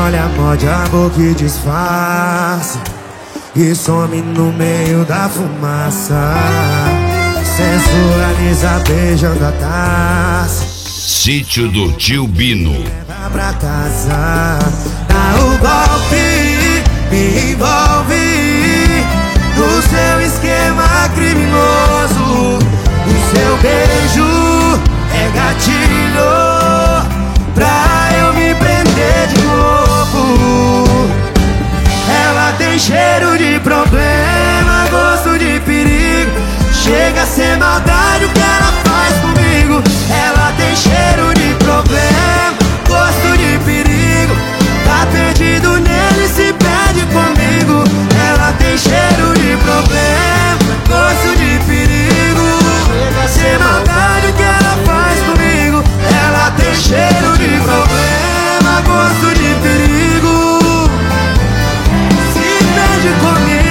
olha, morde a boca e disfarça e some no meio da fumaça. Sensualiza beijando a taça. Sítio do Tio Bino. Leva pra casa, dá o golpe, me envolve no seu esquema criminoso. O seu beijo é gatilho pra eu me prender de novo. Ela tem cheiro de problema, gosto de perigo. Chega a ser maldade o que ela faz comigo. Ela tem cheiro de problema, gosto de perigo. Tá perdido nele, se perde comigo. Ela tem cheiro de problema, gosto de perigo. Chega a ser maldade o que ela faz comigo. Ela tem cheiro de problema, gosto de perigo. Se perde comigo.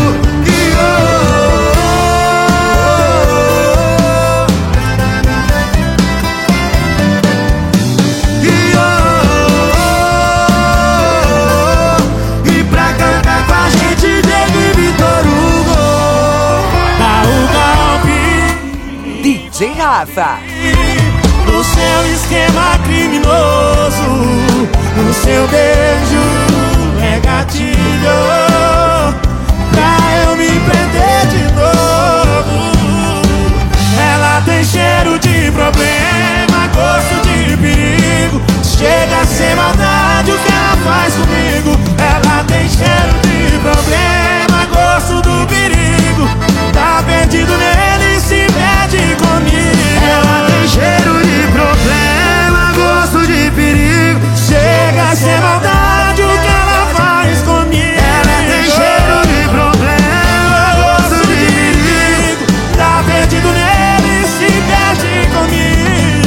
DJ Rafa. No seu esquema criminoso, no seu beijo é gatilho pra eu me prender de novo. Ela tem cheiro de problema, gosto de perigo. Chega a ser maldade o que ela faz comigo. Ela tem cheiro de problema, gosto do perigo. Tá perdido nele, se perde comigo. Ela tem cheiro de problema, gosto de perigo. Chega a ser maldade o que ela faz comigo. Ela tem cheiro de problema, gosto de perigo. Tá perdido nele, se perde comigo.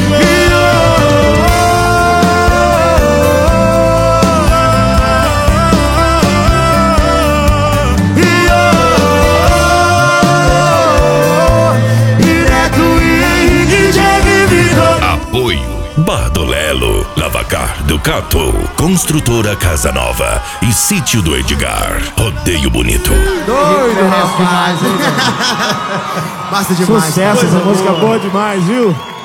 Bar do Lelo, Lavacar do Cato, Construtora Casa Nova e Sítio do Edgar. Rodeio Bonito. Doido, rapaz. Basta demais. Sucesso, essa música boa demais, viu?